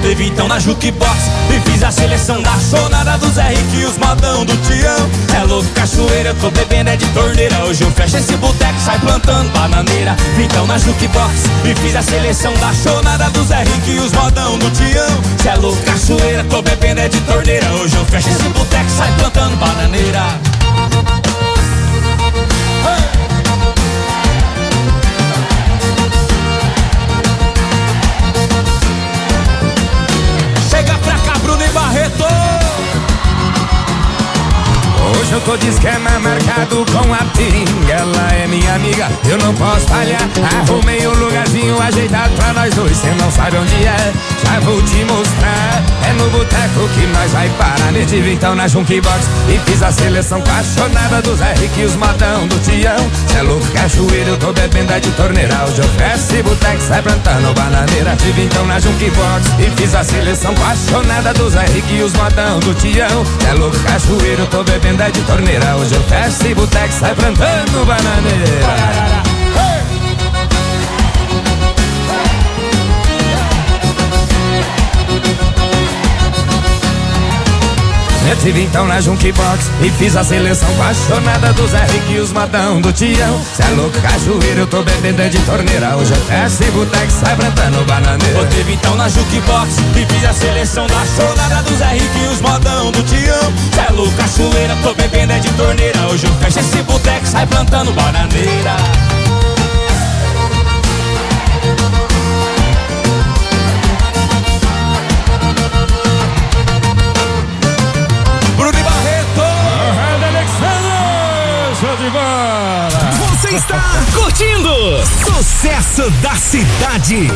teve então na jukebox e fiz a seleção da chonada do Zé Rico e os modão do Tião. É louco, cachoeira, eu tô bebendo é de torneira. Hoje eu fecho esse boteco, sai plantando bananeira. Então na jukebox e fiz a seleção da chonada do Zé Rico e os modão do Tião. Cê é louco, cachoeira, tô bebendo é de torneira. Hoje eu fecho esse boteco, sai plantando bananeira. Chega pra cá, Bruno e Barreto. Hoje eu tô de esquema marcado com a Ping. Ela é minha amiga, eu não posso falhar. Arrumei um lugarzinho ajeitado pra nós dois. Cê não sabe onde é, já vou te mostrar. É no boteco que nós vai parar. Me tive então na jukebox e fiz a seleção apaixonada do Zé Rico e os modão do Tião. Cê é louco, cachoeira, eu tô bebendo é de torneira. Hoje eu fecho esse boteco, sai plantando bananeira. Tive então na jukebox e fiz a seleção apaixonada do Zé Rico e os modão do Tião. Cê é louco, cachoeira, eu tô bebendo é de torneira. Hoje eu fecho esse boteco, sai plantando bananeira. Eu tive então na jukebox e fiz a seleção apaixonada do Zé Rico e os modão do Tião. Cê é louco, cachoeira, eu tô bebendo é de torneira. Hoje eu fecho esse boteco, sai plantando bananeira. Eu teve então na jukebox e fiz a seleção da chonada do Zé Rico e os modão do Tião. Cê é louco, cachoeira, tô bebendo é de torneira. Hoje eu fecho esse boteco, sai plantando bananeira. Você está curtindo Sucesso da Cidade.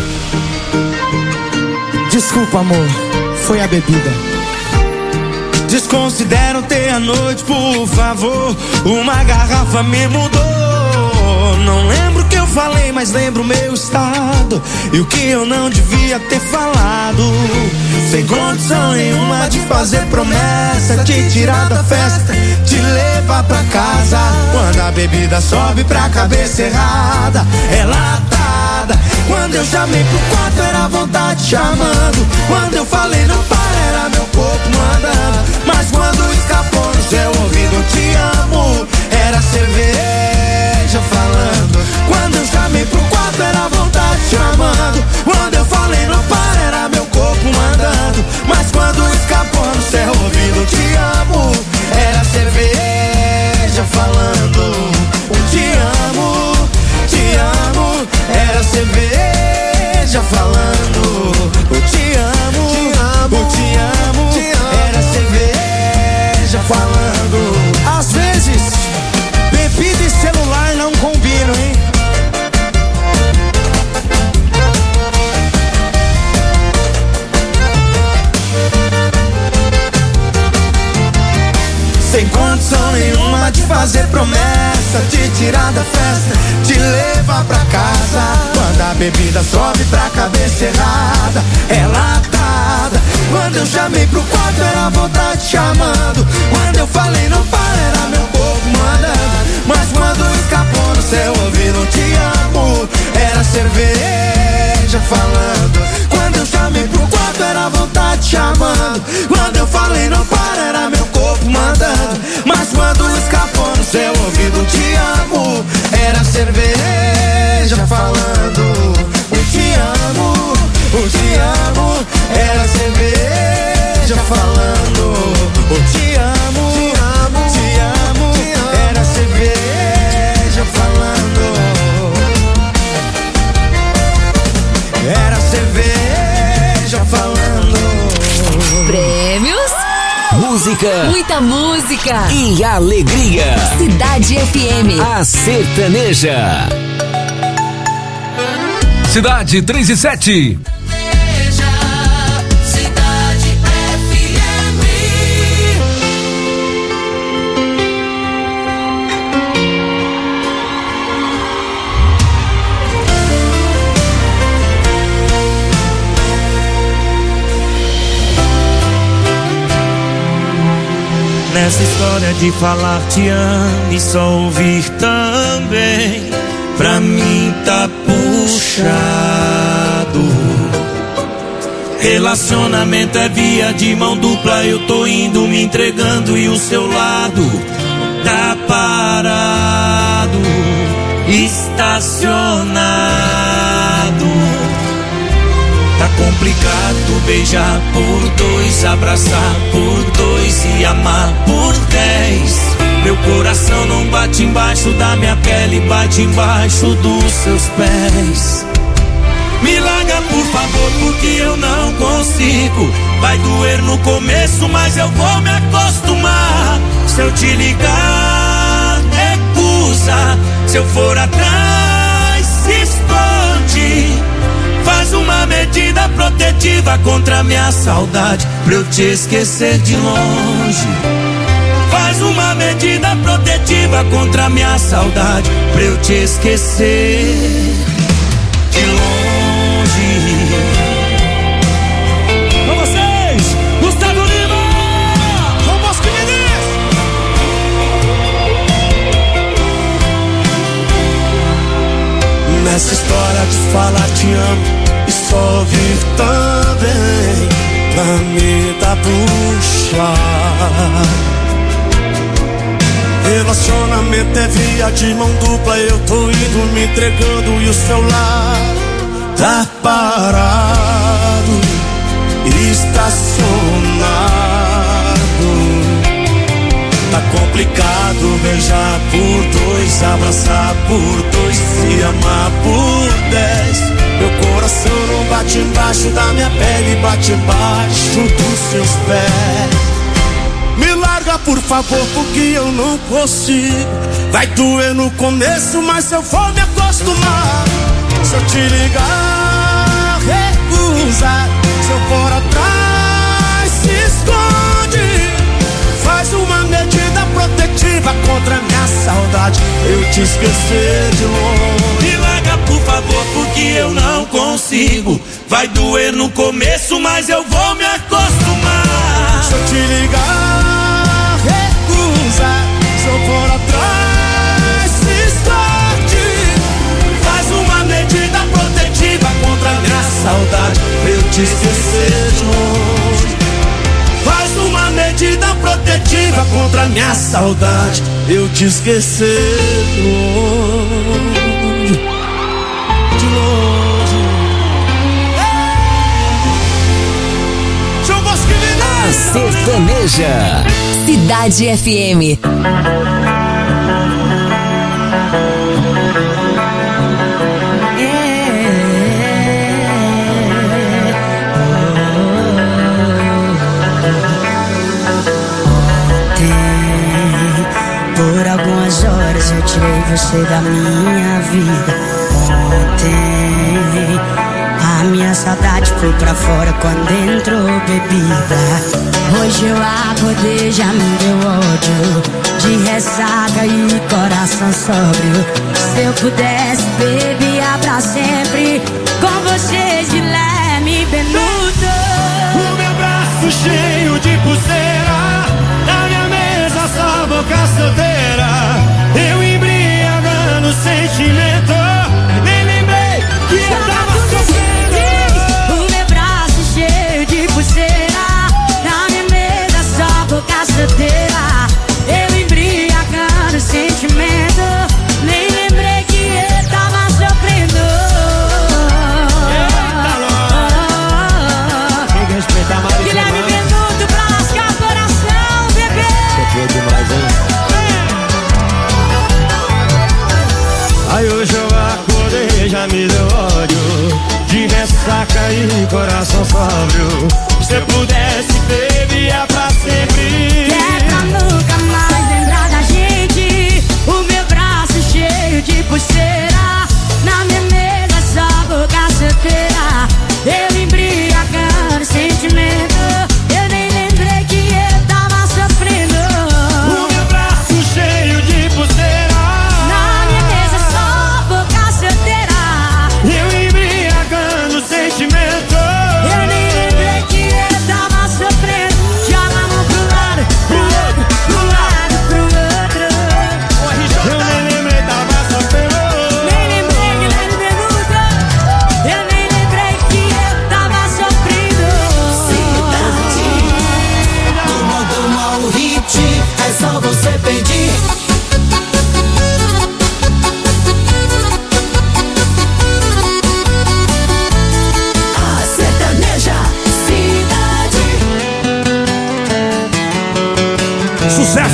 Desculpa, amor, foi a bebida. Desconsidera ontem à noite, por favor. Uma garrafa me mudou. Não lembro o que eu falei, mas lembro o meu estado e o que eu não devia ter falado. Sem condição nenhuma de fazer promessa, te tirar da festa, te levar pra casa. Quando a bebida sobe pra cabeça errada, é latada. Quando eu chamei pro quarto era a vontade chamando. Quando eu falei não para, era meu corpo mandando. Mas quando escapou no seu ouvido te amo, era cerveja falando. Quando eu chamei pro quarto era a vontade chamando. Quando eu falei não para, era meu corpo mandando. Mas quando escapou no seu ouvido te amo, era cerveja falando. Te amo, era cerveja falando. Te amo, era cerveja falando. Às vezes, bebida e celular não combinam, hein? Sem condição nenhuma de fazer promessa, te tirar da festa, te levar pra casa. Quando a bebida sobe pra cabeça errada, é latada. Quando eu chamei pro quarto era a vontade chamando. Quando eu falei não para, era meu corpo mandando. Mas quando escapou no seu ouvido te amo, era cerveja falando. Quando eu chamei pro quarto era a vontade chamando. Quando eu falei não para, era meu corpo mandando. Mas quando escapou no seu ouvido te amo, era cerveja falando. Te amo, era cerveja falando. Te amo, era cerveja falando. Era cerveja falando. Prêmios, música, muita música e alegria. Cidade FM, a sertaneja. Cidade 3 e 7. Cidade FM. Nessa história de falar te amo e só ouvir também, pra mim tá puxado. Relacionamento é via de mão dupla, eu tô indo me entregando e o seu lado tá parado, estacionado. Tá complicado beijar por dois, abraçar por dois e amar por 10. Meu coração não bate embaixo da minha pele, bate embaixo dos seus pés. Me larga por favor, porque eu não consigo. Vai doer no começo, mas eu vou me acostumar. Se eu te ligar, recusa. Se eu for atrás, se esconde. Faz uma medida protetiva contra a minha saudade, pra eu te esquecer de longe. Faz uma medida protetiva contra a minha saudade, pra eu te esquecer de longe. Com vocês, Gustavo Lima, João Bosco Mendes. Nessa história de falar te amo e só ouvir também, pra me dar bucha. Relacionamento é via de mão dupla, eu tô indo me entregando e o celular tá parado, estacionado. Tá complicado beijar por dois, abraçar por dois e amar por 10. Meu coração não bate embaixo da minha pele, bate embaixo dos seus pés. Me larga por favor, porque eu não consigo. Vai doer no começo, mas eu vou me acostumar. Se eu te ligar, recusa. Se eu for atrás, se esconde. Faz uma medida protetiva contra a minha saudade, eu te esquecer de longe. Me larga por favor, porque eu não consigo. Vai doer no começo, mas eu vou me acostumar. Se eu te ligar, recusa. Se eu for atrás, se esconde. Faz uma medida protetiva contra a minha saudade, pra eu te esquecer de longe. Faz uma medida protetiva contra a minha saudade, eu te esquecer de longe. De longe. A Sertaneja. Cidade FM. Por algumas horas eu tirei você da minha vida. Ontem a minha saudade foi pra fora quando entrou bebida. Hoje eu acordei, já me deu ódio, de ressaca e coração sóbrio. Se eu pudesse, bebia pra sempre com você de Leme Benudo. O meu braço cheio de pulseira, na minha mesa só boca solteira. Eu embriagando o sentimento, nem lembrei que eu tava sofrendo. O meu braço cheio de pulseira, na minha mesa só boca solteira. Eu embriagando o sentimento, nem lembrei que eu tava sofrendo. Tem que respeitar mais. Guilherme Benudo pra lascar o coração, bebê. Sofreu demais, hein? Aí hoje eu acordei, já me deu ódio, de ressaca e coração sóbrio. Se eu pudesse, bebia pra sempre. Que é pra nunca mais lembrar da gente. O meu braço cheio de pulseira, na minha mesa só boca solteira. Eu embriagando o sentimento, eu nem lembrei que eu tava sofrendo. O meu braço cheio de pulseira, Na minha mesa só boca solteira. eu embriagando o sentimento. Eu nem lembrei que eu tava sofrendo.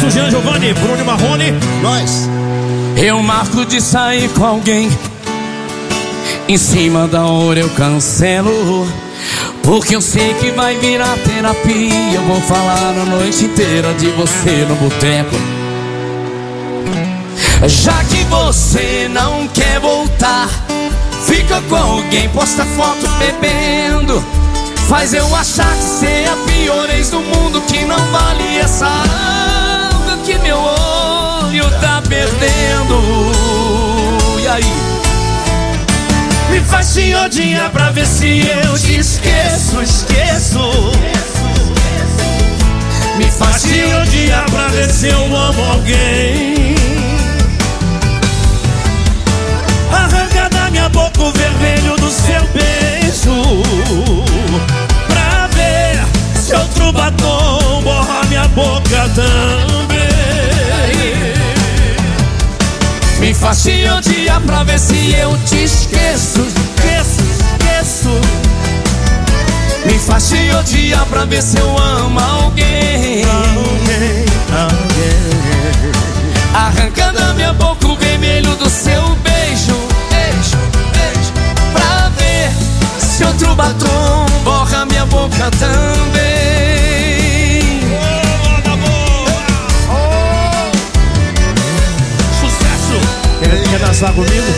Sucesso, Jean Giovanni, Bruno Marrone, nós. Eu marco de sair com alguém, em cima da hora eu cancelo, porque eu sei que vai virar terapia. Eu vou falar a noite inteira de você no boteco. Já que você não quer voltar, fica com alguém, posta foto bebendo, faz eu achar que cê é a pior ex do mundo, que não vale essa água que meu olho tá perdendo. E aí? Me faz te odiar pra ver se eu te esqueço, esqueço. Me faz te odiar pra ver se eu amo alguém. Arranca da minha boca o vermelho do seu beijo, pra ver se outro batom borra minha boca também. Me faz te odiar pra ver se eu te esqueço, esqueço, esqueço. Me faz te odiar pra ver se eu amo alguém. Arranca da minha boca o vermelho do seu beijo, beijo, beijo, pra ver se outro batom borra minha boca também. Quer dançar comigo?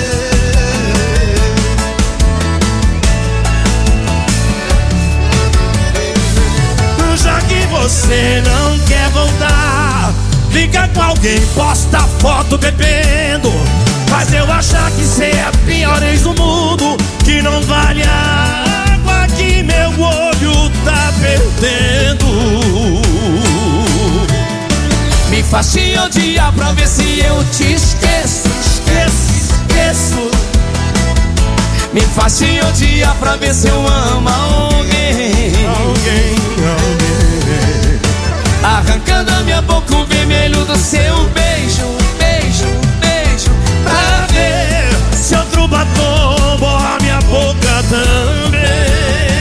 Já que você não quer voltar, fica com alguém, posta foto bebendo, faz eu achar que cê é a pior ex do mundo, que não vale a água que meu olho tá perdendo. Me faz te odiar pra ver se eu te esqueço, esqueço, esqueço. Me faz te odiar pra ver se eu amo alguém. Alguém, alguém. Arranca da minha boca o vermelho do seu beijo, beijo, beijo, pra ver se outro batom borra minha boca também.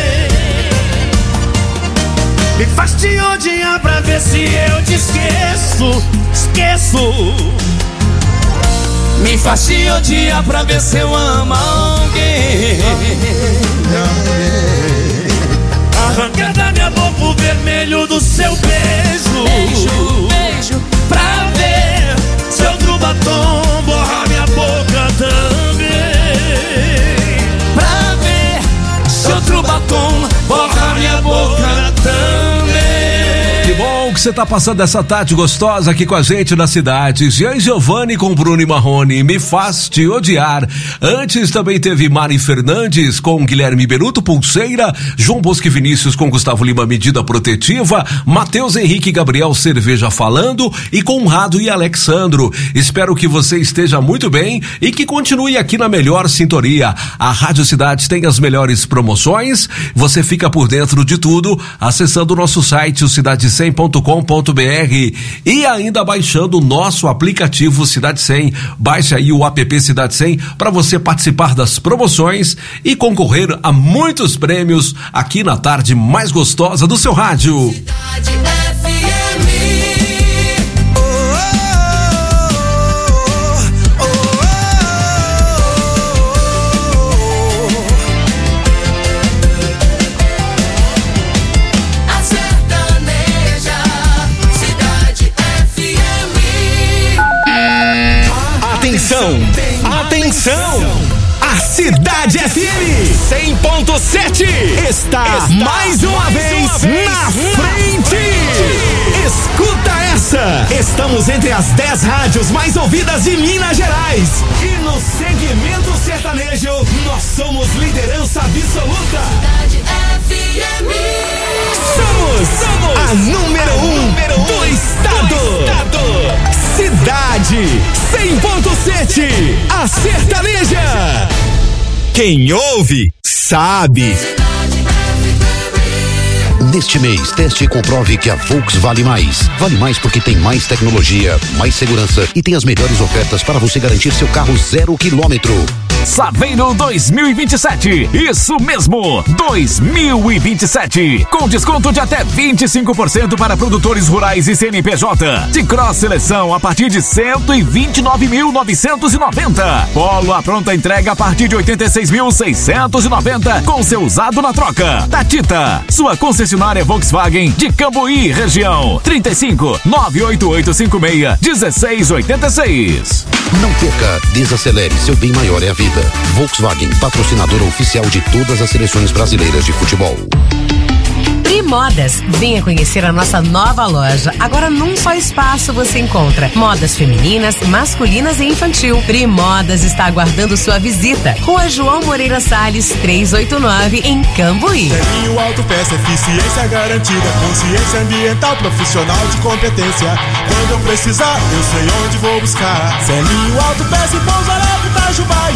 Me faz te odiar pra ver se eu te esqueço, esqueço. Me faz te odiar pra ver se eu amo alguém. Arranca da minha boca o vermelho do seu beijo, beijo, beijo, pra ver se outro batom borra minha boca também. Pra ver se outro batom borra minha boca também. Que bom que você tá passando essa tarde gostosa aqui com a gente na cidade. Jean Giovanni com Bruno Marrone, Me Faz Te Odiar. Antes também teve Mari Fernandes com Guilherme Beruto, Pulseira. João Bosco e Vinícius com Gustavo Lima, Medida Protetiva. Matheus Henrique e Gabriel, Cerveja Falando. E Conrado e Alexandro. Espero que você esteja muito bem e que continue aqui na melhor sintonia. A Rádio Cidade tem as melhores promoções. Você fica por dentro de tudo acessando o nosso site, o cidade100.com.br, e ainda baixando o nosso aplicativo Cidade 100. Baixe aí o app Cidade 100 para você participar das promoções e concorrer a muitos prêmios aqui na tarde mais gostosa do seu rádio. Cidade FM. Atenção, atenção! A Cidade FM 100.7 está mais uma vez na frente! Escuta essa! Estamos entre as 10 rádios mais ouvidas de Minas Gerais. E no segmento sertanejo, nós somos liderança absoluta. Cidade FM. Somos a número 1 do estado. Cidade 100.7, a sertaneja. Quem ouve, sabe. Neste mês, teste e comprove que a Volks vale mais. Vale mais porque tem mais tecnologia, mais segurança e tem as melhores ofertas para você garantir seu carro 0 km. Saveiro 2027. Isso mesmo, 2027. Com desconto de até 25% para produtores rurais e CNPJ. De Cross Seleção a partir de 129.990. Polo à pronta entrega a partir de 86.690 com seu usado na troca. Tatita, sua concessionária Volkswagen de Cambuí, região. 35 98856 1686. Não perca, desacelere, seu bem maior é a vida. Volkswagen, patrocinadora oficial de todas as seleções brasileiras de futebol. Primodas, venha conhecer a nossa nova loja. Agora num só espaço você encontra modas femininas, masculinas e infantil. Primodas está aguardando sua visita. Rua João Moreira Salles, 389, em Cambuí. Selinho Autopeça, eficiência garantida, consciência ambiental, profissional de competência. Quando eu precisar, eu sei onde vou buscar. Selinho Autopeça e Pouso Alegre, Itajubá,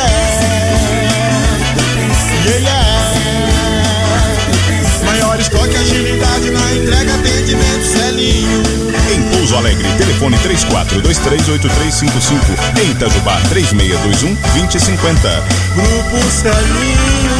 maior estoque, agilidade na entrega, atendimento, Celinho. Em Pouso Alegre, telefone 34238355. Em Itajubá, 3621-2050. Grupo Celinho.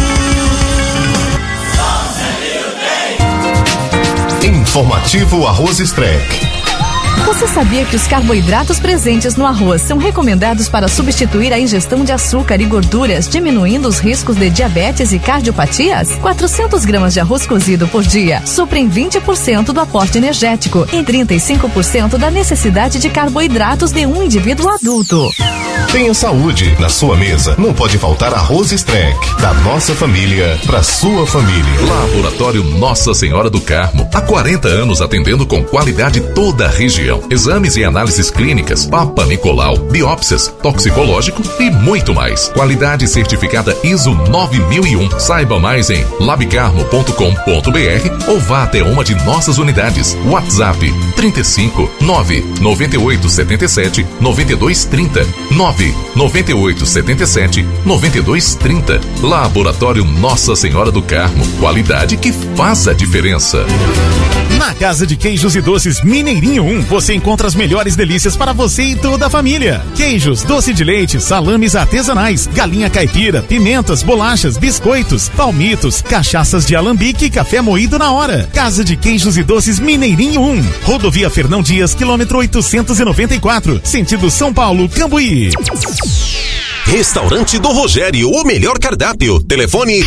Informativo Arroz Strec. Você sabia que os carboidratos presentes no arroz são recomendados para substituir a ingestão de açúcar e gorduras, diminuindo os riscos de diabetes e cardiopatias? 400 gramas de arroz cozido por dia suprem 20% do aporte energético e 35% da necessidade de carboidratos de um indivíduo adulto. Tenha saúde na sua mesa. Não pode faltar Arroz Strec. Da nossa família para sua família. Laboratório Nossa Senhora do Carmo. Há 40 anos atendendo com qualidade toda a região. Exames e análises clínicas, Papa Nicolau, biópsias, toxicológico e muito mais. Qualidade certificada ISO 9001. Saiba mais em labcarmo.com.br ou vá até uma de nossas unidades. WhatsApp 35 998 77 92 30 998 77 92 30. Laboratório Nossa Senhora do Carmo. Qualidade que faz a diferença. Na Casa de Queijos e Doces Mineirinho 1, você encontra as melhores delícias para você e toda a família. Queijos, doce de leite, salames artesanais, galinha caipira, pimentas, bolachas, biscoitos, palmitos, cachaças de alambique e café moído na hora. Casa de Queijos e Doces Mineirinho 1, Rodovia Fernão Dias, quilômetro 894, sentido São Paulo, Cambuí. Restaurante do Rogério, o melhor cardápio. Telefone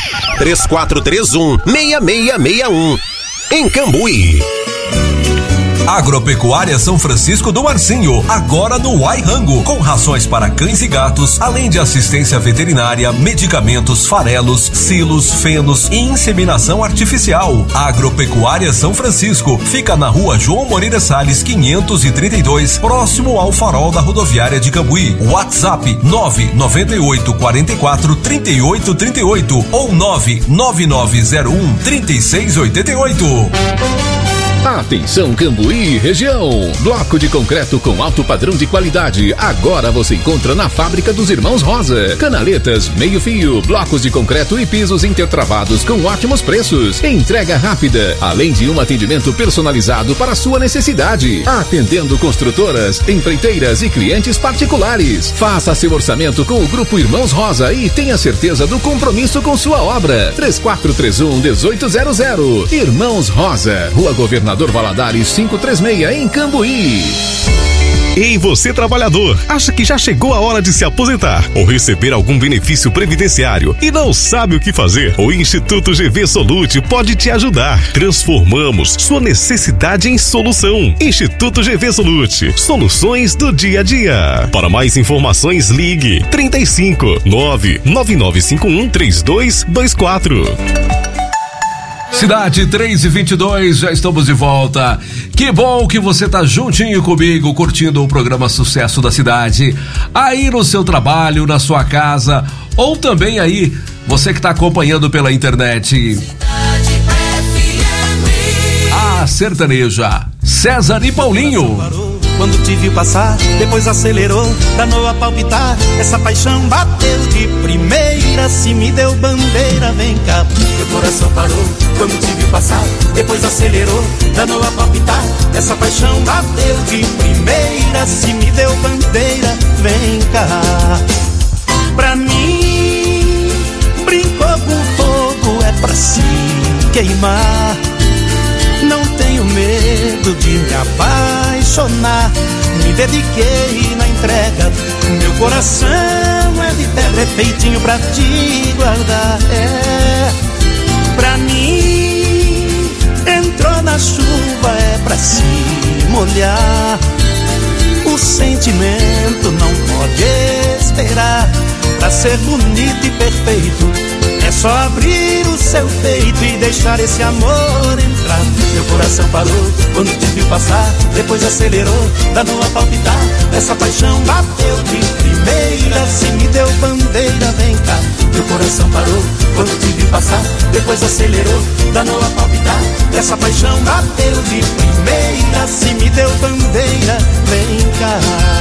3431-6661. Em Cambuí. Agropecuária São Francisco do Marcinho, agora no Uai Rango, com rações para cães e gatos, além de assistência veterinária, medicamentos, farelos, silos, fenos e inseminação artificial. Agropecuária São Francisco fica na Rua João Moreira Salles 532, próximo ao farol da rodoviária de Cambuí. WhatsApp 998 44 38 38 ou 99901 3688. Atenção Cambuí e região. Bloco de concreto com alto padrão de qualidade. Agora você encontra na fábrica dos Irmãos Rosa. Canaletas, meio fio, blocos de concreto e pisos intertravados com ótimos preços. Entrega rápida, além de um atendimento personalizado para a sua necessidade. Atendendo construtoras, empreiteiras e clientes particulares. Faça seu orçamento com o Grupo Irmãos Rosa e tenha certeza do compromisso com sua obra. 3431-1800. Irmãos Rosa, Rua Governador Valadares 536, em Cambuí. Ei, você trabalhador, acha que já chegou a hora de se aposentar ou receber algum benefício previdenciário e não sabe o que fazer? O Instituto GV Solute pode te ajudar. Transformamos sua necessidade em solução. Instituto GV Solute, soluções do dia a dia. Para mais informações, ligue 35 99951 3224. Cidade 3:22, já estamos de volta. Que bom que você tá juntinho comigo, curtindo o programa Sucesso da Cidade. Aí no seu trabalho, na sua casa, ou também aí, você que tá acompanhando pela internet. A sertaneja, César e Paulinho. Quando te viu passar, depois acelerou, danou a palpitar. Essa paixão bateu de primeira, se me deu bandeira, vem cá. Meu coração parou, quando te viu passar, depois acelerou, danou a palpitar. Essa paixão bateu de primeira, se me deu bandeira, vem cá. Pra mim, brincou com fogo é pra se queimar. Não tenho medo de me apaixonar. Me dediquei na entrega. Meu coração é de pedra, é feitinho pra te guardar. É, pra mim, entrou na chuva, é pra se molhar. O sentimento não pode esperar. Pra ser bonito e perfeito, é só abrir o seu peito e deixar esse amor entrar. Meu coração parou quando te viu passar, depois acelerou, danou a palpitar. Essa paixão bateu de primeira, se me deu bandeira, vem cá. Meu coração parou quando te viu passar, depois acelerou, danou a palpitar. Essa paixão bateu de primeira, se me deu bandeira, vem cá.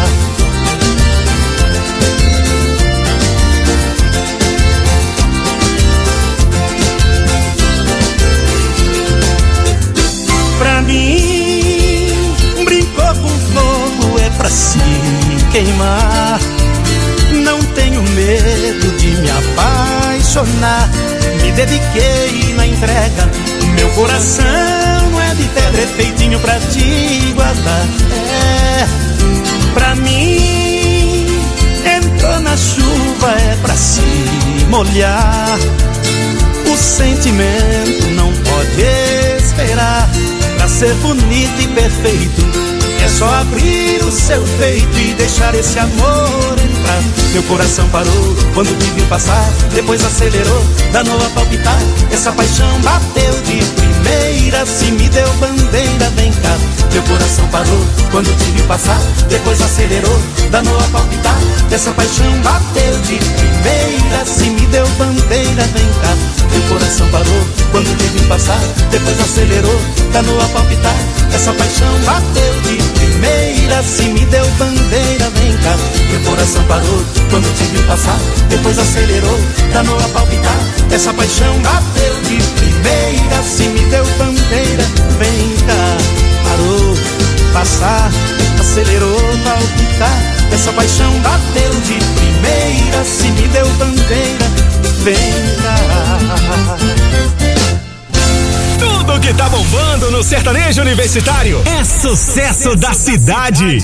Pra mim, brincou com fogo é pra se queimar. Não tenho medo de me apaixonar. Me dediquei na entrega. Meu coração é de pedra, é feitinho pra te guardar. É, pra mim, entrou na chuva é pra se molhar. O sentimento não pode esperar. Pra ser bonito e perfeito, é só abrir o seu peito e deixar esse amor entrar. Meu coração parou quando te viu passar, depois acelerou, danou a palpitar. Essa paixão bateu de primeira, se me deu bandeira, vem cá. Meu coração parou quando te viu passar, depois acelerou, danou a palpitar. Essa paixão bateu de primeira, se me deu bandeira, vem cá. Meu coração parou quando te viu passar, depois acelerou, danou a palpitar. Essa paixão bateu de primeira, se me deu bandeira, vem cá. Meu coração parou quando te viu passar, depois acelerou, danou a palpitar. Essa paixão bateu de primeira, se me deu bandeira, vem cá. Parou, passar, acelerou, palpitar. Essa paixão bateu de primeira, se me deu bandeira, vem cá. Tudo que tá bombando no sertanejo universitário é sucesso da cidade.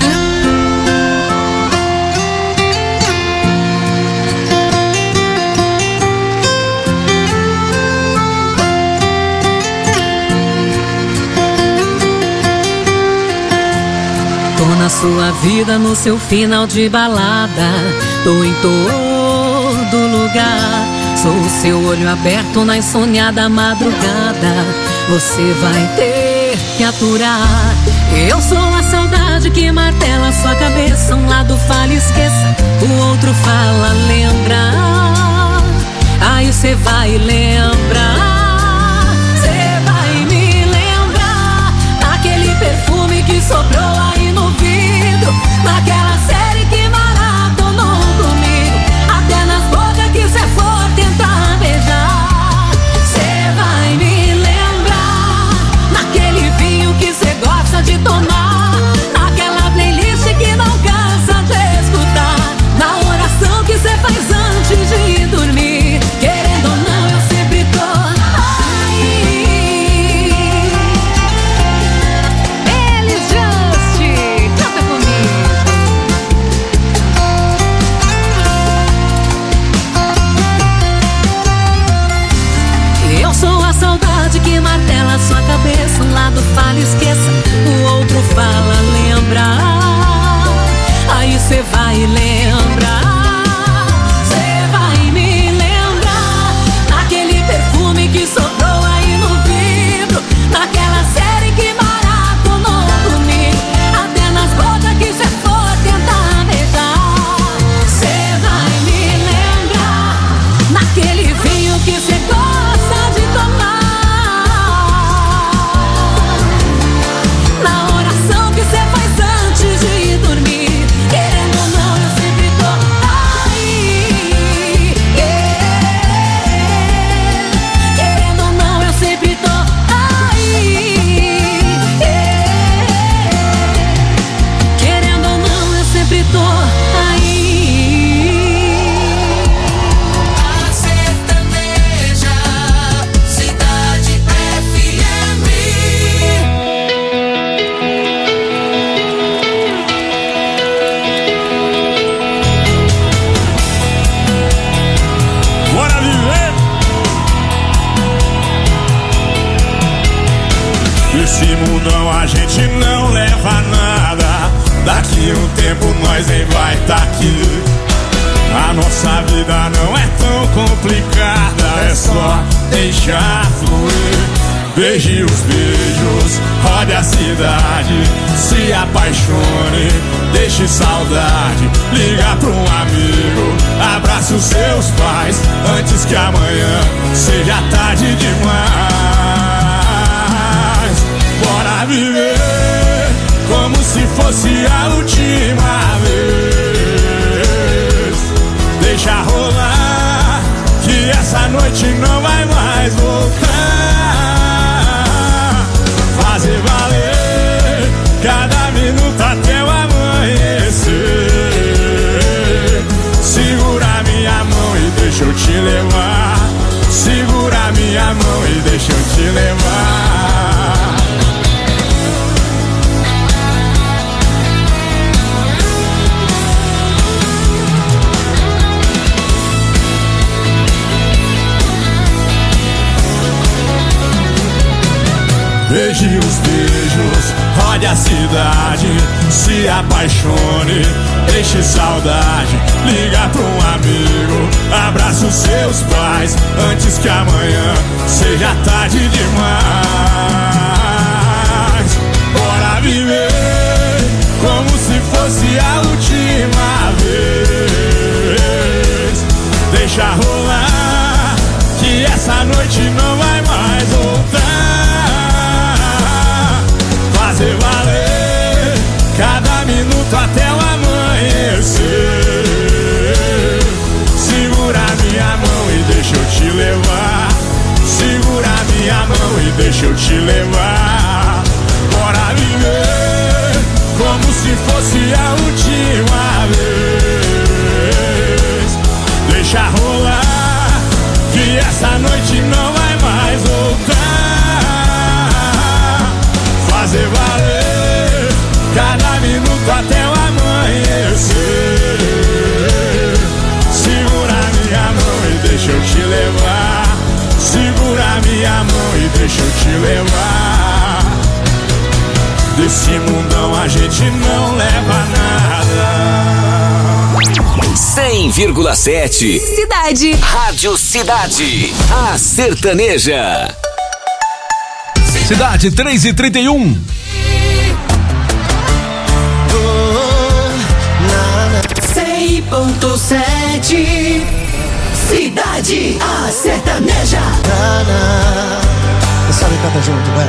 Tô na sua vida, no seu final de balada. Tô em todo lugar. Sou o seu olho aberto na insônia madrugada. Você vai ter que aturar. Eu sou a saudade que martela sua cabeça. Um lado fala esqueça, o outro fala lembra. Aí cê vai lembrar. Cê vai me lembrar daquele perfume que sobrou aí no vidro, naquela série que maratonou comigo, até nas bocas que cê for tentar beijar. Cê vai me lembrar naquele vinho que cê gosta de tomar, naquela playlist que não cansa de escutar, na oração que cê faz antes de dormir. Querendo ou não, eu sempre tô Nesse mundão a gente não leva nada. Daqui um tempo nós nem vai tá aqui. A nossa vida não é tão complicada, é só deixar fluir. Beije os beijos, rode a cidade, se apaixone, deixe saudade. Liga pra um amigo, abraça os seus pais, antes que amanhã seja tarde demais. Bora viver como se fosse a última vez. Deixa rolar, que essa noite não vai mais voltar. Fazer valer cada minuto até o amanhecer. Segura minha mão e deixa eu te levar. Segura minha mão e deixa eu te levar. Beije os beijos, rode a cidade, se apaixone, deixe saudade. Liga pra um amigo, abraça os seus pais, antes que amanhã seja tarde demais. Bora viver como se fosse a última vez. Deixa rolar, que essa noite não vai mais voltar. Fazer valer cada minuto até o amanhecer. Segura minha mão e deixa eu te levar. Segura minha mão e deixa eu te levar. Bora viver como se fosse a última vez. Deixa rolar, que essa noite não vai mais voltar. Fazer valer cada minuto até o amanhecer. Segura minha mão e deixa eu te levar. Segura minha mão e deixa eu te levar. Desse mundão a gente não leva nada. 100,7 Cidade. Rádio Cidade. A Sertaneja. Cidade 3h31. 100,7 Cidade, a Sertaneja. Sabe, canta junto, vai.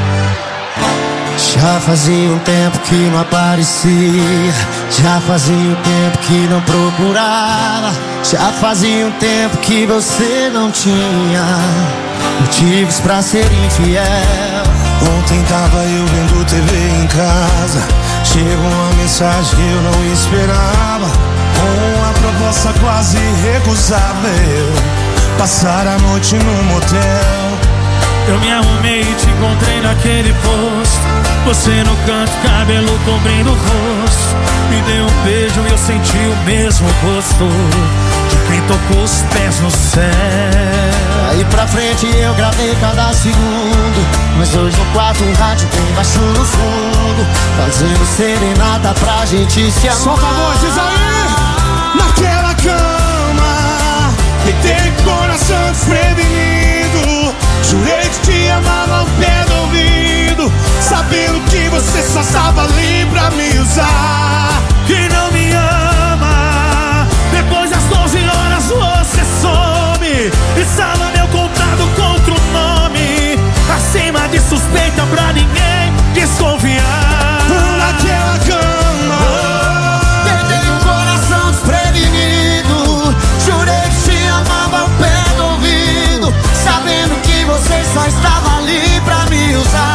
Já fazia um tempo que não aparecia. Já fazia um tempo que não procurava. Já fazia um tempo que você não tinha motivos pra ser infiel. Ontem tava eu vendo TV em casa. Chegou uma mensagem que eu não esperava, com uma proposta quase irrecusável: passar a noite num motel. Eu me arrumei e te encontrei naquele posto. Você no canto, cabelo cobrindo o rosto. Me deu um beijo e eu senti o mesmo gosto de quem tocou os pés no céu. Aí pra frente eu gravei cada segundo, mas hoje no quarto um rádio bem baixo no fundo, fazendo serenata pra gente se amar. Solta a voz, diz aí! Naquela cama, deitei com o coração desprevenido. Jurei que te amava ao pé do ouvido, sabendo que você só estava ali pra me usar. Que não me ama, depois das 12 horas você some. Estava meu contato contra o nome, acima de suspeita pra ninguém desconfiar. Naquela cama, deitei o coração desprevenido. Jurei que te amava ao pé do ouvido, sabendo que você só estava ali pra me usar.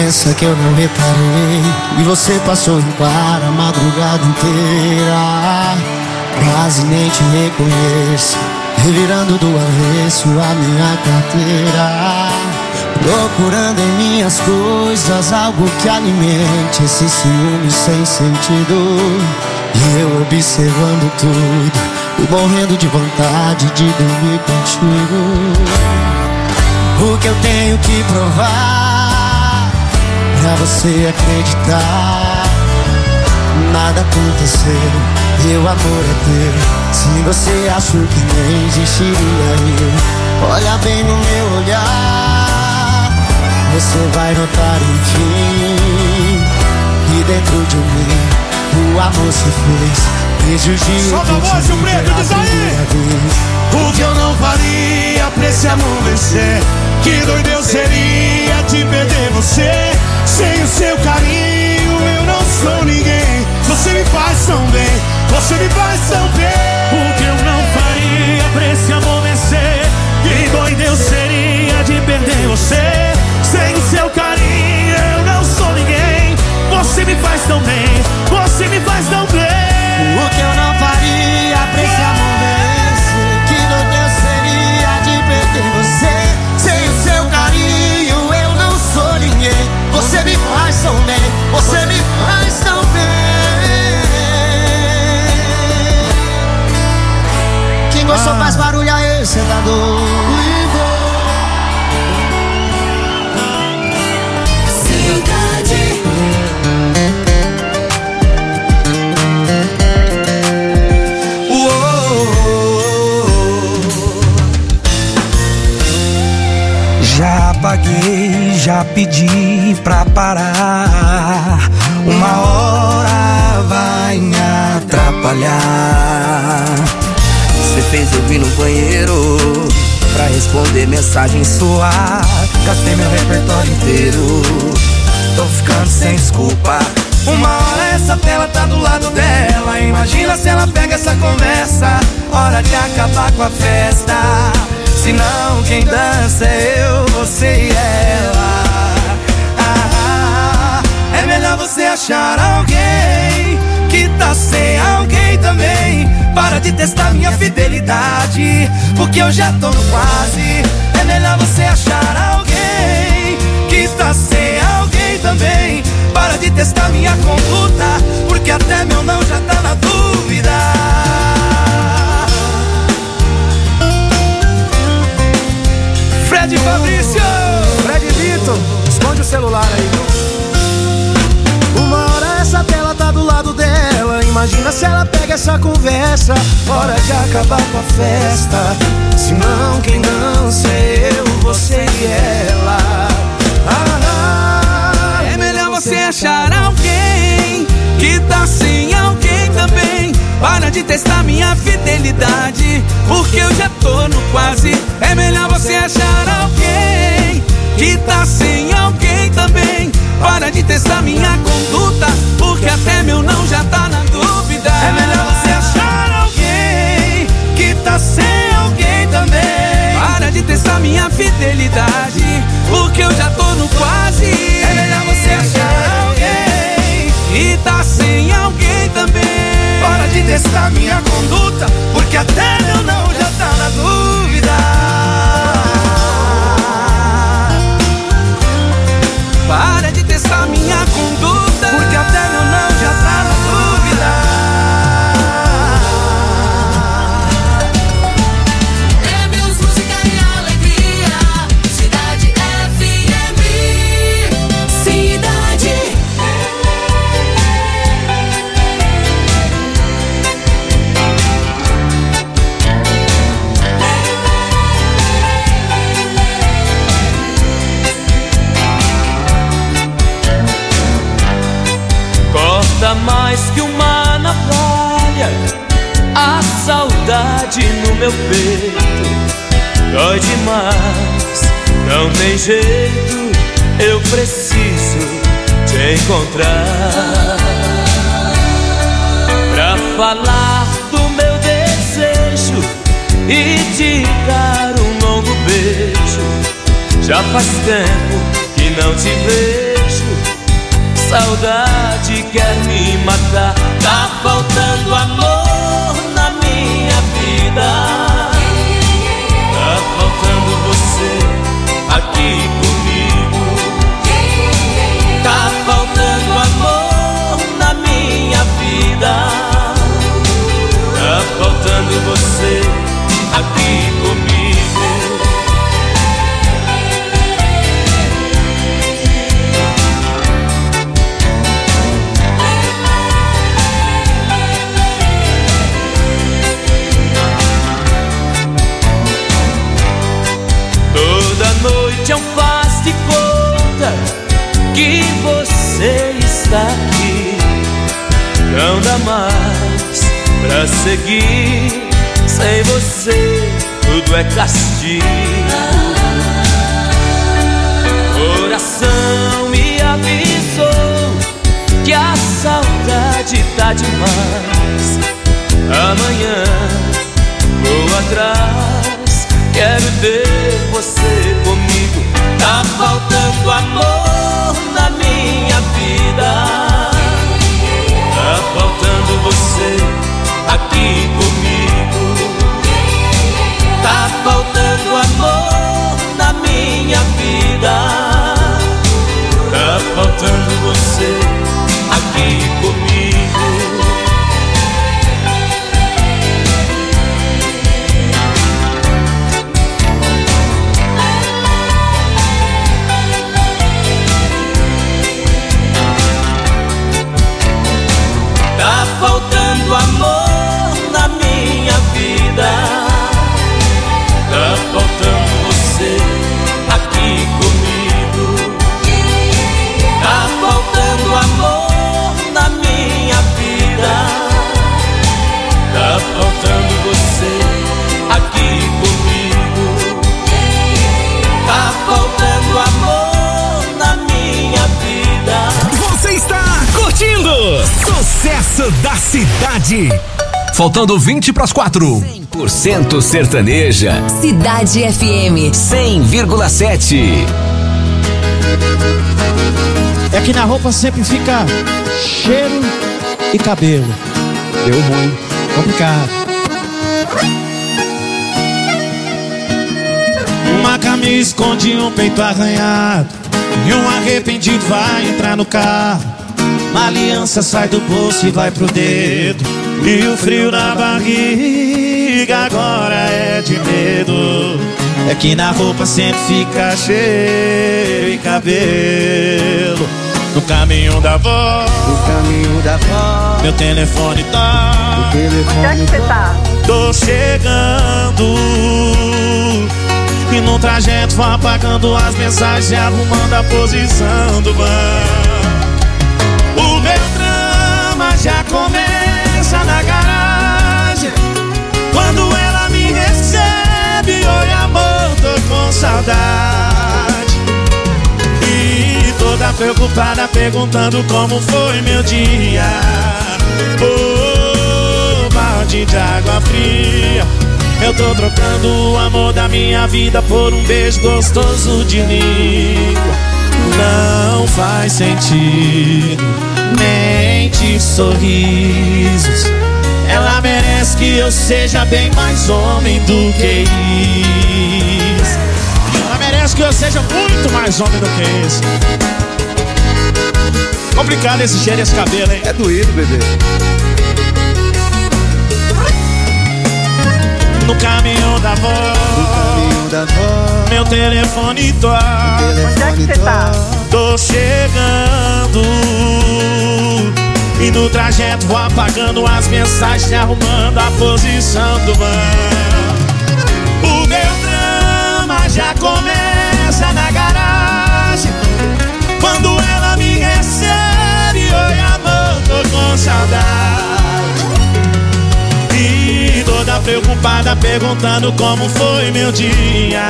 pensa que eu não reparei? E você passou em claro a madrugada inteira. Quase nem te reconheço, revirando do avesso a minha carteira, procurando em minhas coisas algo que alimente esse ciúme sem sentido. E eu observando tudo e morrendo de vontade de dormir contigo. O que eu tenho que provar pra você acreditar? Nada aconteceu, meu amor é teu. Se você achou que nem existiria eu, olha bem no meu olhar, você vai notar enfim que dentro de mim o amor se fez. Desde o dia solta a voz, o preto, diz aí! O que eu não faria pra esse amor vencer? Que doido eu seria de perder você. Sem o seu carinho eu não sou ninguém. Você me faz tão bem, você me faz tão bem. O que eu não faria pra esse amor vencer? Que doido eu seria de perder você. Sem o seu carinho eu não sou ninguém. Você me faz tão bem, você me faz tão bem. O que eu não faria pra esse amor vencer? Que doido eu seria de perder você. Sem o seu carinho eu não sou ninguém. Você me faz tão bem, você me faz tão bem. Quem gostou faz barulho aí, sentador. Já paguei, já pedi pra parar. Uma hora vai me atrapalhar. Você fez eu vir no banheiro pra responder mensagem sua. Gastei meu repertório inteiro, tô ficando sem desculpa. Uma hora essa tela tá do lado dela. Imagina se ela pega essa conversa. Hora de acabar com a festa. Se não, quem dança é eu, você e ela. É melhor você achar alguém que tá sem alguém também. Para de testar minha fidelidade, porque eu já tô no quase. É melhor você achar alguém que tá sem alguém também. Para de testar minha conduta, porque até meu não já tá na dúvida. Fred Fabrício, Fred Vitor, esconde o celular aí, viu? Uma hora essa tela tá do lado dela. Imagina se ela pega essa conversa. Hora de acabar com a festa. Se não, quem dança é eu, você e ela. É melhor você achar alguém que tá sem alguém também. Para de testar minha fidelidade, porque eu já tô no quase. É melhor você achar alguém que tá sem alguém também. Para de testar minha conduta, porque até meu não já tá na dúvida. É melhor você achar alguém que tá sem alguém também. Para de testar minha fidelidade, porque eu já tô no quase. É melhor você achar alguém que tá sem alguém também. Para de testar minha conduta, porque até meu não já tá na dúvida. Para de testar minha conduta, porque até meu não já tá na dúvida. Prêmios, música e alegria. Cidade FM. Cidade. Corta mais que uma navalha a saudade no meu peito. Dói demais, não tem jeito, eu preciso te encontrar pra falar do meu desejo e te dar um longo beijo. Já faz tempo que não te vejo. saudade quer me matar. Tá faltando amor na minha vida. Tá faltando você aqui comigo. Tá faltando amor na minha vida. Tá faltando você aqui comigo. Toda noite eu faço de conta que você está aqui. Não dá mais pra seguir. Sem você tudo é castigo. Coração me avisou que a saudade tá demais. Amanhã vou atrás, quero ter você comigo. Tá faltando amor na minha vida. Tá faltando você aqui comigo. Tá faltando amor na minha vida. Tá faltando você aqui comigo. Tá faltando amor na minha vida. Tá faltando você aqui comigo. Tá faltando amor na minha vida. Tá faltando você aqui comigo. Tá faltando amor na minha vida. Você está curtindo Sucesso da Cidade. Faltando 20 pras 4. 100% sertaneja. Cidade FM 100,7. É que na roupa sempre fica cheiro e cabelo. Deu ruim, complicado. Uma camisa esconde um peito arranhado e um arrependido vai entrar no carro. Uma aliança sai do bolso e vai pro dedo. E o frio na barriga agora é de medo. É que na roupa sempre fica cheiro e cabelo. No caminho da voz, meu telefone tá. Onde é que você tá? Tô chegando. E no trajeto vou apagando as mensagens e arrumando a posição do banco. O meu drama já começa na garagem. Quando ela me recebe, oi amor, tô com saudade. E toda preocupada perguntando como foi meu dia. Oh, balde de água fria. Eu tô trocando o amor da minha vida por um beijo gostoso de língua. Não faz sentido, mente, sorrisos. Ela merece que eu seja bem mais homem do que isso. Ela merece que eu seja muito mais homem do que isso. Complicado esse cheiro e esse cabelo, hein? É doído, bebê. No caminho da voz, meu telefone toca. Onde é que você tá? Tô chegando. E no trajeto vou apagando as mensagens e arrumando a posição do banco. O meu drama já começa na garagem. Quando ela me recebe, oi amor, tô com saudade. E toda preocupada perguntando como foi meu dia.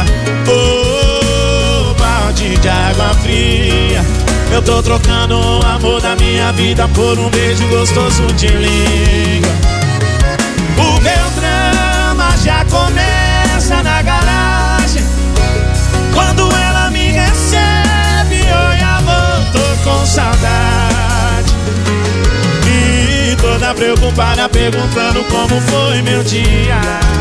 Oh, balde de água fria. Eu tô trocando o amor da minha vida por um beijo gostoso de língua. O meu drama já começa na garagem. Quando ela me recebe, oi amor, preocupada perguntando como foi meu dia.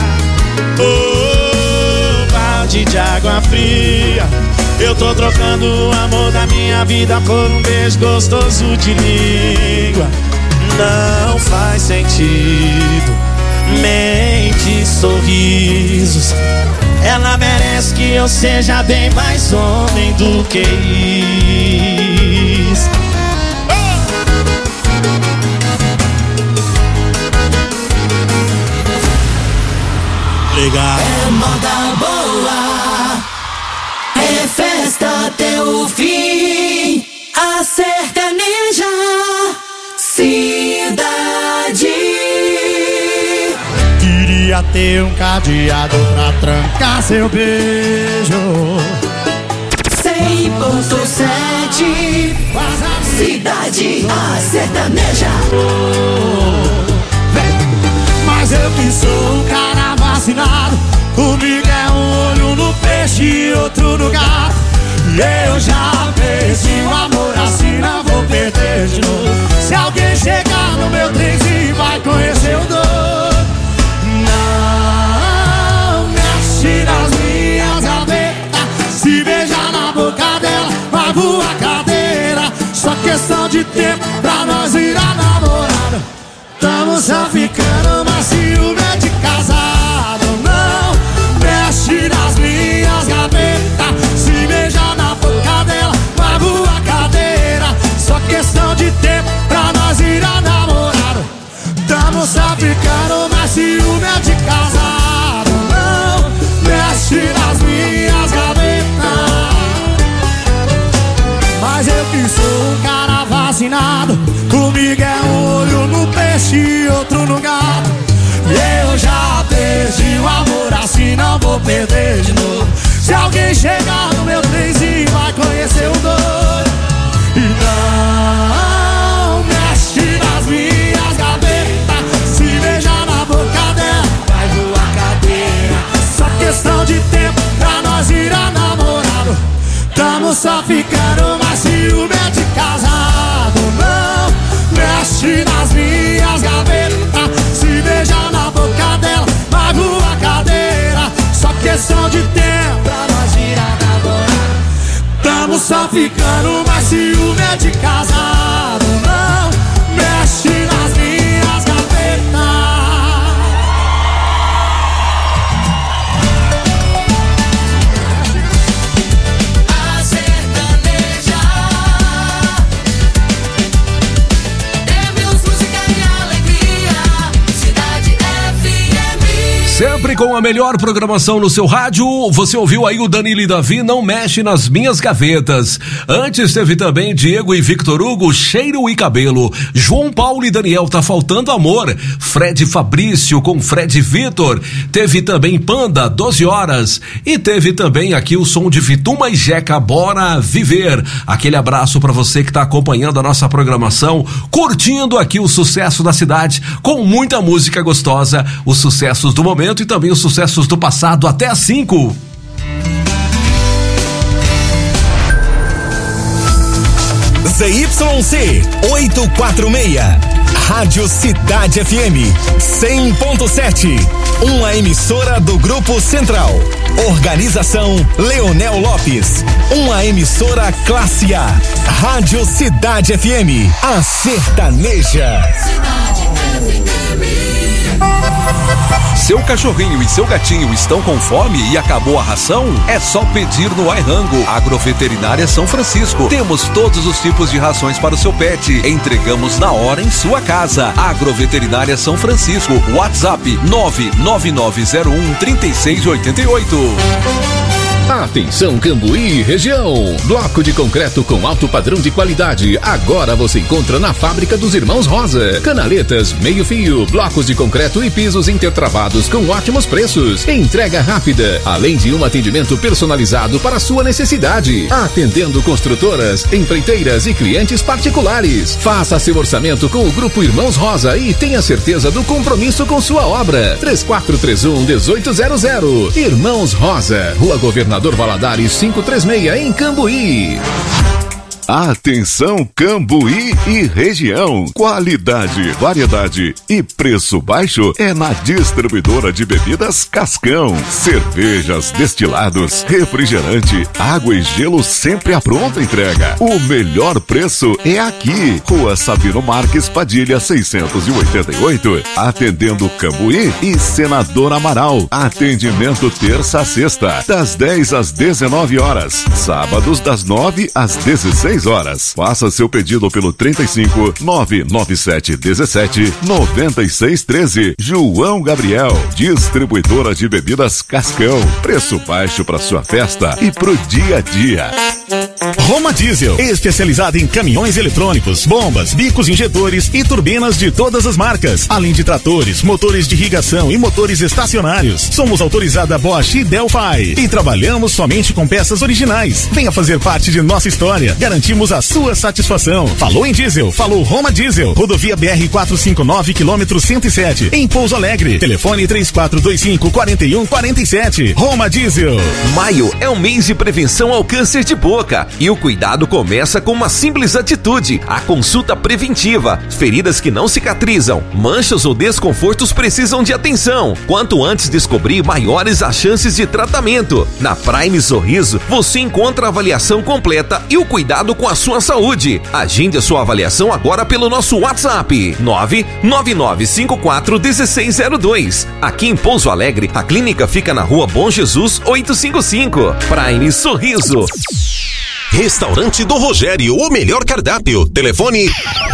Oh, balde de água fria. Eu tô trocando o amor da minha vida por um beijo gostoso de língua. Não faz sentido, mente, sorrisos. Ela merece que eu seja bem mais homem do que isso. Legal. É moda boa, é festa até o fim. A sertaneja cidade. Queria ter um cadeado pra trancar seu beijo. 100.7 Cidade, a sertaneja. Mas eu que sou um cara vacinado, comigo é um olho no peixe e outro no gato. E eu já perdi o amor, assim não vou perder de novo. Se alguém chegar no meu trenzinho vai conhecer o doido. Não mexe nas minhas gavetas, se beijar na boca dela vai voar cadeira. Só questão de tempo pra nós virar namorado. Tamo só ficando, mas ciúme é de casado. Não mexe nas minhas gavetas, se beijar na boca dela vai voar cadeira. Só questão de tempo pra nós virar namorado. Tamo só ficando, mas ciúme é de casado. Não mexe nas minhas gavetas. Mas eu que sou um cara vacinado, comigo é um olho no peixe e outro no gato. E eu já perdi o amor, assim não vou perder de novo. Se alguém chegar no meu trenzinho vai conhecer o doido. E não mexe nas minhas gavetas, se beijar na boca dela vai voar cadeira. Só questão de tempo pra nós virar namorado. Tamo só ficando, mas ciúme é de casado. Não mexe nas minhas gavetas, se beijar na boca dela vai voar cadeira. Só questão de tempo pra nós virar namorado. Tamo só ficando, mas ciúme é de casado. Não mexe nas minhas gavetas. A sertaneja temos música e alegria. Cidade FM. Sempre com a melhor programação no seu rádio. Você ouviu aí o Danilo e Davi, Não Mexe nas Minhas Gavetas. Antes teve também Diego e Victor Hugo, Cheiro e Cabelo. João Paulo e Daniel, Tá Faltando Amor. Fred Fabrício com Fred Vitor. Teve também Panda, 12 horas. E teve também aqui o som de Vituma e Jeca, Bora Viver. Aquele abraço pra você que tá acompanhando a nossa programação, curtindo aqui o sucesso da cidade, com muita música gostosa, os sucessos do momento e também os sucessos do passado, até às 5. ZYC 846, Rádio Cidade FM 100.7, uma emissora do Grupo Central. Organização Leonel Lopes, uma emissora classe A. Rádio Cidade FM, a sertaneja. Seu cachorrinho e seu gatinho estão com fome e acabou a ração? É só pedir no iRango. Agroveterinária São Francisco. Temos todos os tipos de rações para o seu pet. Entregamos na hora em sua casa. Agroveterinária São Francisco. WhatsApp 999013688. Atenção Cambuí região. Bloco de concreto com alto padrão de qualidade. Agora você encontra na fábrica dos Irmãos Rosa. Canaletas, meio fio, blocos de concreto e pisos intertravados com ótimos preços. Entrega rápida, além de um atendimento personalizado para sua necessidade. Atendendo construtoras, empreiteiras e clientes particulares. Faça seu orçamento com o Grupo Irmãos Rosa e tenha certeza do compromisso com sua obra. 3431-1800. Irmãos Rosa, Rua Governador Valadares 536 em Cambuí. Atenção Cambuí e região. Qualidade, variedade e preço baixo é na distribuidora de bebidas Cascão. Cervejas, destilados, refrigerante, água e gelo sempre à pronta entrega. O melhor preço é aqui. Rua Sabino Marques Padilha 688. Atendendo Cambuí e Senador Amaral. Atendimento terça a sexta, das 10 às 19 horas. Sábados das 9 às 16 horas. Faça seu pedido pelo 35 997 17 96 13. João Gabriel, distribuidora de bebidas Cascão. Preço baixo para sua festa e pro dia a dia. Roma Diesel, especializada em caminhões eletrônicos, bombas, bicos injetores e turbinas de todas as marcas, além de tratores, motores de irrigação e motores estacionários. Somos autorizada Bosch e Delphi e trabalhamos somente com peças originais. Venha fazer parte de nossa história. Garantimos a sua satisfação. Falou em diesel, falou Roma Diesel. Rodovia BR 459, quilômetro 107, em Pouso Alegre. Telefone 3425-4147. Roma Diesel. Maio é um mês de prevenção ao câncer de boca e o cuidado começa com uma simples atitude: a consulta preventiva. Feridas que não cicatrizam, manchas ou desconfortos precisam de atenção. Quanto antes descobrir, maiores as chances de tratamento. Na Prime Sorriso, você encontra a avaliação completa e o cuidado com a sua saúde. Agende a sua avaliação agora pelo nosso WhatsApp 999541602. Aqui em Pouso Alegre, a clínica fica na Rua Bom Jesus 855. Prime Sorriso. Restaurante do Rogério, o melhor cardápio. Telefone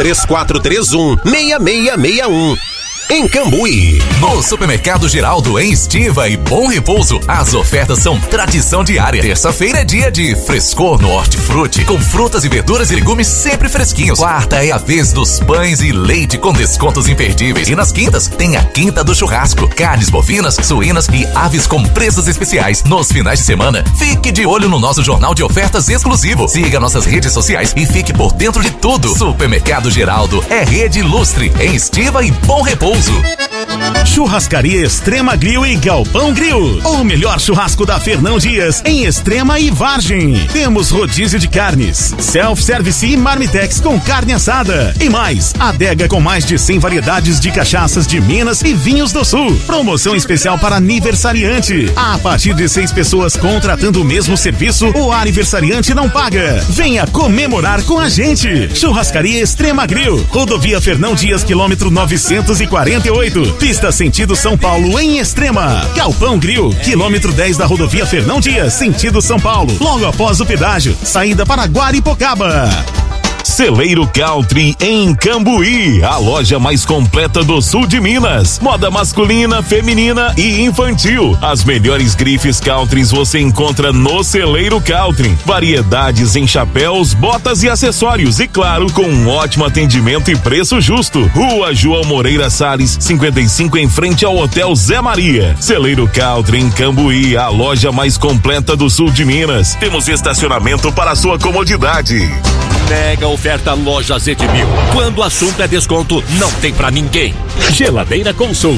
3431-6661. Em Cambuí. No Supermercado Geraldo, em Estiva e Bom Repouso, as ofertas são tradição diária. Terça-feira é dia de frescor no Hortifruti, com frutas e verduras e legumes sempre fresquinhos. Quarta é a vez dos pães e leite com descontos imperdíveis. E nas quintas tem a Quinta do Churrasco, carnes bovinas, suínas e aves com preços especiais. Nos finais de semana, fique de olho no nosso jornal de ofertas exclusivo. Siga nossas redes sociais e fique por dentro de tudo. Supermercado Geraldo é rede ilustre em Estiva e Bom Repouso. Churrascaria Extrema Grill e Galpão Grill, o melhor churrasco da Fernão Dias, em Extrema e Vargem. Temos rodízio de carnes, self-service e marmitex com carne assada. E mais, adega com mais de 100 variedades de cachaças de Minas e vinhos do Sul. Promoção especial para aniversariante. A partir de 6 pessoas contratando o mesmo serviço, o aniversariante não paga. Venha comemorar com a gente. Churrascaria Extrema Grill, Rodovia Fernão Dias, quilômetro 948. Pista sentido São Paulo, em Extrema. Galpão Grill, quilômetro 10 da rodovia Fernão Dias, sentido São Paulo, logo após o pedágio, saída para Guaripocaba. Celeiro Country em Cambuí, a loja mais completa do sul de Minas. Moda masculina, feminina e infantil. As melhores grifes countries você encontra no Celeiro Country. Variedades em chapéus, botas e acessórios e claro, com um ótimo atendimento e preço justo. Rua João Moreira Salles, 55, em frente ao Hotel Zé Maria. Celeiro Country em Cambuí, a loja mais completa do sul de Minas. Temos estacionamento para sua comodidade. Mega oferta Lojas Edmil. Quando o assunto é desconto, não tem pra ninguém. Geladeira Consul,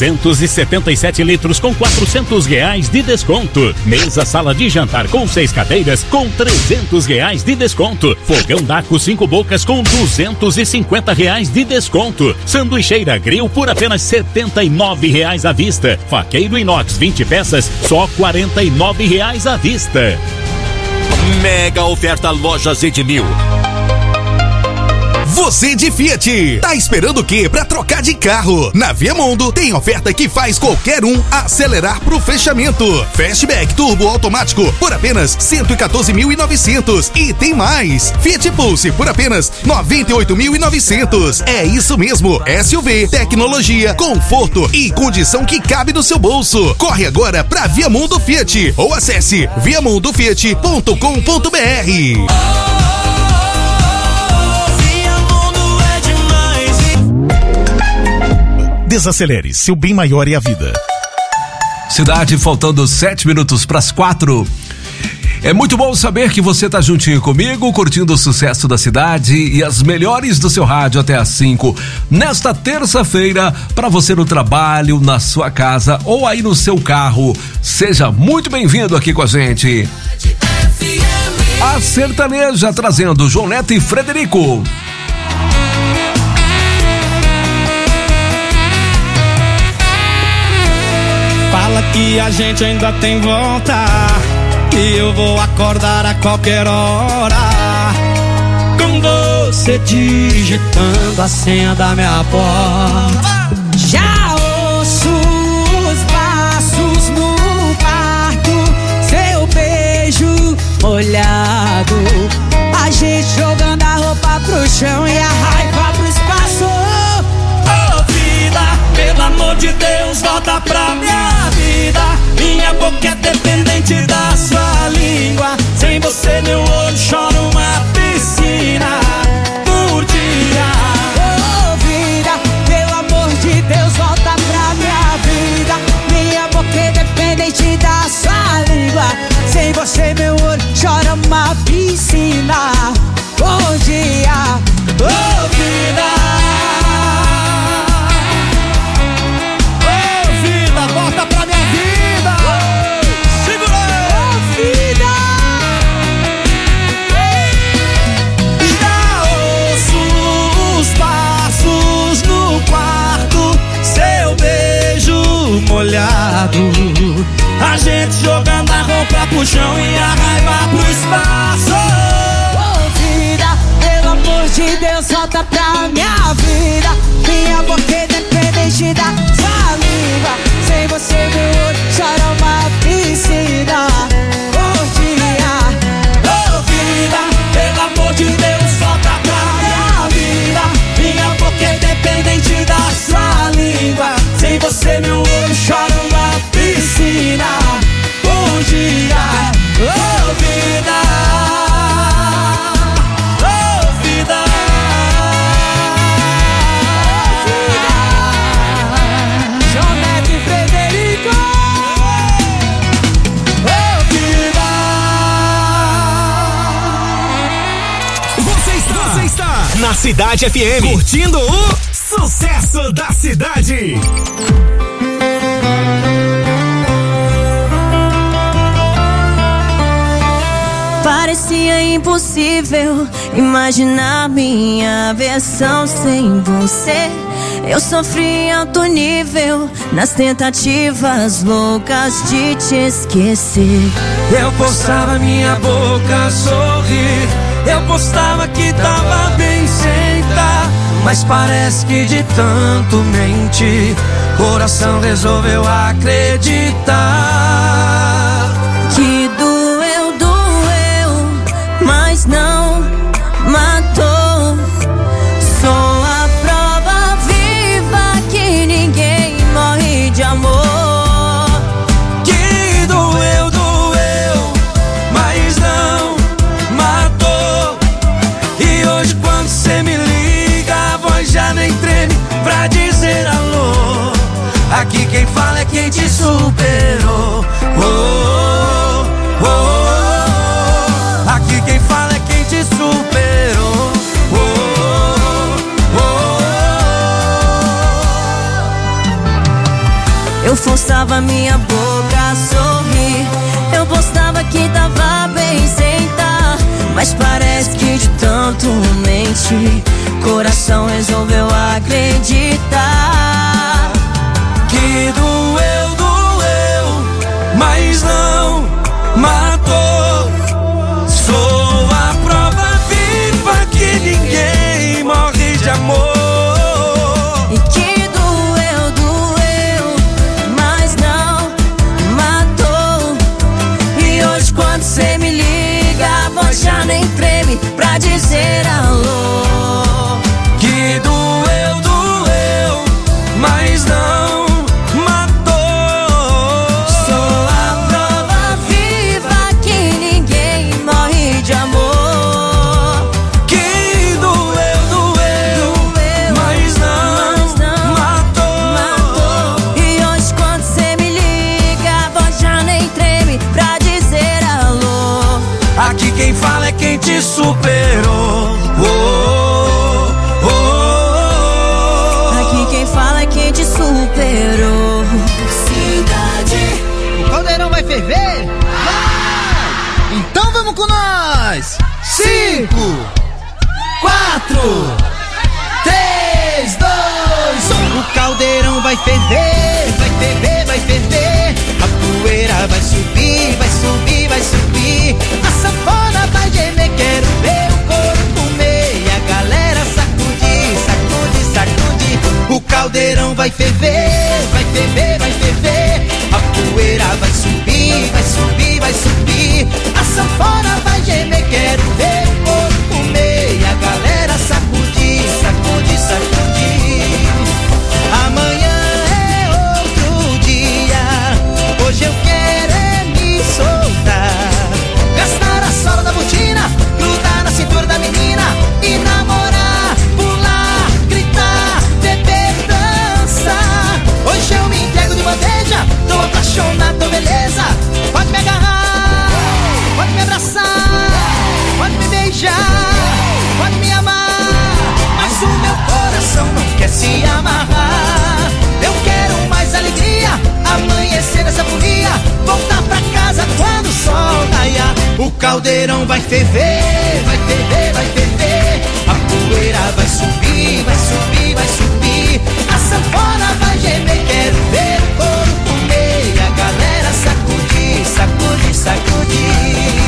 377 litros com R$400 de desconto. Mesa sala de jantar com 6 cadeiras com R$300 de desconto. Fogão Daco 5 bocas com R$250 de desconto. Sanduicheira Grill por apenas R$79 à vista. Faqueiro inox 20 peças, só R$49 à vista. Mega oferta Lojas Edmil. Você de Fiat, tá esperando o quê pra trocar de carro? Na Viamundo tem oferta que faz qualquer um acelerar pro fechamento. Fastback turbo automático por apenas 114.900 e tem mais. Fiat Pulse por apenas 98.900. É isso mesmo, SUV, tecnologia, conforto e condição que cabe no seu bolso. Corre agora pra Viamundo Fiat ou acesse viamundofiat.com.br. Desacelere, seu bem maior é a vida. Cidade faltando 7 minutos para as 4. É muito bom saber que você tá juntinho comigo, curtindo o sucesso da cidade e as melhores do seu rádio até as 5. Nesta terça-feira, para você no trabalho, na sua casa ou aí no seu carro. Seja muito bem-vindo aqui com a gente. A sertaneja trazendo João Neto e Frederico. Fala que a gente ainda tem volta, que eu vou acordar a qualquer hora, com você digitando a senha da minha porta. Já ouço os passos no quarto, seu beijo molhado, a gente jogando a roupa pro chão e a raiva pro espaço. Oh vida, pelo amor de Deus, volta pra minha vida. Minha boca é dependente da sua língua. Sem você meu olho chora uma piscina por dia. Oh vida, pelo amor de Deus, volta pra minha vida. Minha boca é dependente da sua língua. Sem você meu olho chora uma piscina. Bom dia, oh vida, oh vida, volta pra minha vida. Segura, oh vida. Já ouço os passos no quarto, seu beijo molhado, a gente jogando a roupa pro chão e a raiva pro espaço. Oh vida, pelo amor de Deus, volta pra minha vida. Minha boca é dependente da sua língua. Sem você meu olho chora uma piscina. Bom dia, oh vida, pelo amor de Deus, volta pra minha vida. Minha boca é dependente da sua língua. Sem você meu olho chora uma piscina. Bom dia, oh vida, oh vida, João Neto e Frederico. oh vida. Você está na Cidade FM, curtindo o sucesso da cidade. Parecia impossível imaginar minha versão sem você. Eu sofri em alto nível nas tentativas loucas de te esquecer. Eu postava minha boca a sorrir, eu postava que tava bem sem tá, mas parece que de tanto mentir, coração resolveu acreditar. Que doeu, mas não matou. Sou a prova viva que ninguém morre de amor. Que doeu, mas não matou. E hoje quando cê me liga, a voz já nem treme pra dizer alô. Aqui quem fala é quem te superou. Oh, oh, oh. Aqui quem fala é quem te superou. Oh, oh, Eu forçava minha boca a sorrir, eu postava que tava bem sem tá, mas parece que de tanto mentir, coração resolveu acreditar. que doeu, mas não matou. Sou a prova viva que ninguém morre de amor. E que doeu, mas não matou. E hoje quando cê me liga, a voz já nem treme pra dizer alô. Que doeu, mas não matou. Sou a prova viva que ninguém morre de amor. Que doeu, mas não matou. E hoje quando cê me liga, a voz já nem treme pra dizer alô. Aqui quem fala é quem te superou. Oh, oh, oh. Aqui quem fala é quem te superou. Cidade. O caldeirão vai ferver? Vai! Então vamos com nós! nós. 5, 4, 3, 2, 1. O caldeirão vai ferver, vai ferver, vai ferver. A poeira vai subir, vai subir, vai subir. A sanfona vai gemer, quero ver o couro comer. E a galera sacudir, sacudir, sacudir. O caldeirão vai ferver, vai ferver, vai ferver. A poeira vai subir, vai subir, vai subir. A sanfona vai gemer, quero ver o couro comer. E a galera sacudir, sacudir, sacudir. Amanhã é outro dia, hoje eu quero é me soltar. Gastar a sola da botina, grudar na cintura da menina e namorar, pular, gritar, beber, dançar. Hoje eu me entrego de bandeja, tô apaixonado, tô beleza. Pode me agarrar, pode me abraçar, pode me beijar, pode me amar. Mas o meu coração não quer se amarrar. Eu quero mais alegria, amanhecer nessa folia, voltar pra casa quando o sol raiar. O caldeirão vai ferver, vai ferver, vai ferver. A poeira vai subir, vai subir, vai subir. A sanfona vai gemer, quero ver o couro comer. E a galera sacudir, sacudir, sacudir.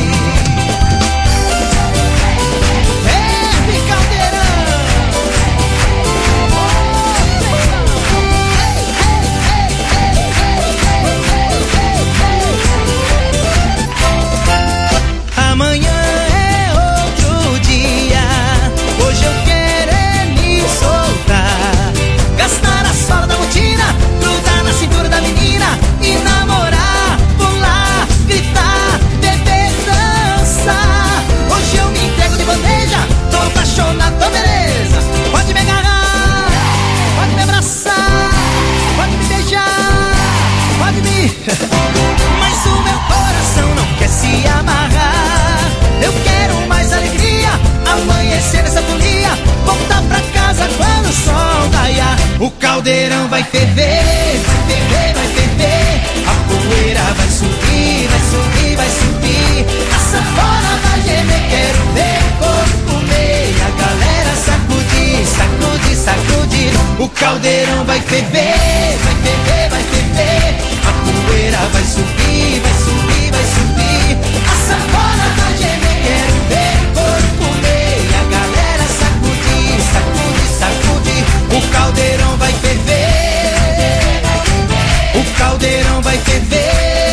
Amanhã é outro dia, hoje eu quero é me soltar. Gastar a sola da botina, grudar na cintura da menina e namorar, pular, gritar, beber, dançar. Hoje eu me entrego de bandeja, tô apaixonado, tô beleza. Pode me agarrar, pode me abraçar, pode me beijar, pode me... Mas o meu coração não quer se amarrar. Eu quero mais alegria, amanhecer nessa folia, voltar pra casa quando o sol raiar. O caldeirão vai ferver, vai ferver, vai ferver. A poeira vai subir, vai subir, vai subir. A sanfona vai gemer, quero ver o couro comer. E a galera sacudir, sacudir, sacudir. O caldeirão vai ferver, vai ferver, vai ferver. A poeira vai subir, vai subir, vai subir. A sanfona vai gemer, quero ver o couro comer. E a galera sacudir, sacudir, sacudir. O caldeirão vai ferver, o caldeirão vai ferver.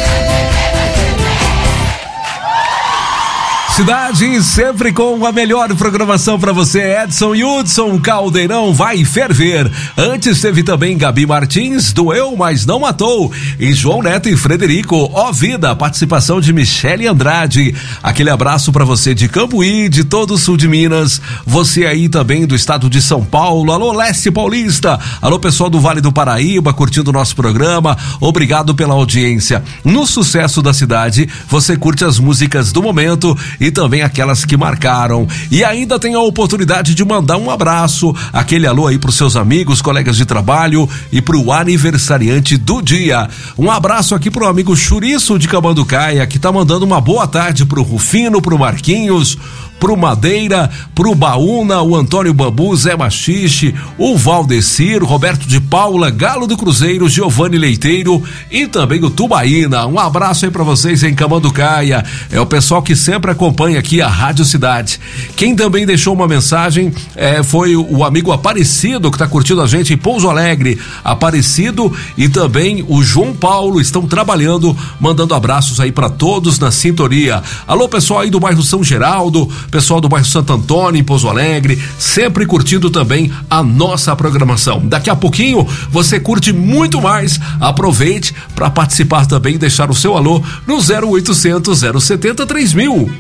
Cidade sempre com a melhor programação pra você. Edson e Hudson, Caldeirão vai ferver. Antes teve também Gabi Martins, Doeu, mas não matou. E João Neto e Frederico, Ó Vida, participação de Michele Andrade. Aquele abraço pra você de Cambuí, de todo o sul de Minas. Você aí também do estado de São Paulo. Alô, Leste Paulista. Alô, pessoal do Vale do Paraíba, curtindo o nosso programa. Obrigado pela audiência. No Sucesso da Cidade, você curte as músicas do momento e também aquelas que marcaram. E ainda tem a oportunidade de mandar um abraço, aquele alô aí pros seus amigos, colegas de trabalho e pro aniversariante do dia. Um abraço aqui pro amigo Churiço de Camanducaia, que tá mandando uma boa tarde pro Rufino, pro Marquinhos, pro Madeira, pro Baúna, o Antônio Bambu, Zé Machixe, o Valdecir, Roberto de Paula, Galo do Cruzeiro, Giovanni Leiteiro e também o Tubaína. Um abraço aí pra vocês em Camanducaia. É o pessoal que sempre acompanha aqui a Rádio Cidade. Quem também deixou uma mensagem foi o amigo Aparecido, que tá curtindo a gente em Pouso Alegre. Aparecido e também o João Paulo estão trabalhando, mandando abraços aí pra todos na sintonia. Alô, pessoal aí do bairro São Geraldo, pessoal do bairro Santo Antônio, em Pouso Alegre, sempre curtindo também a nossa programação. Daqui a pouquinho você curte muito mais. Aproveite para participar também e deixar o seu alô no 0800 070 3000.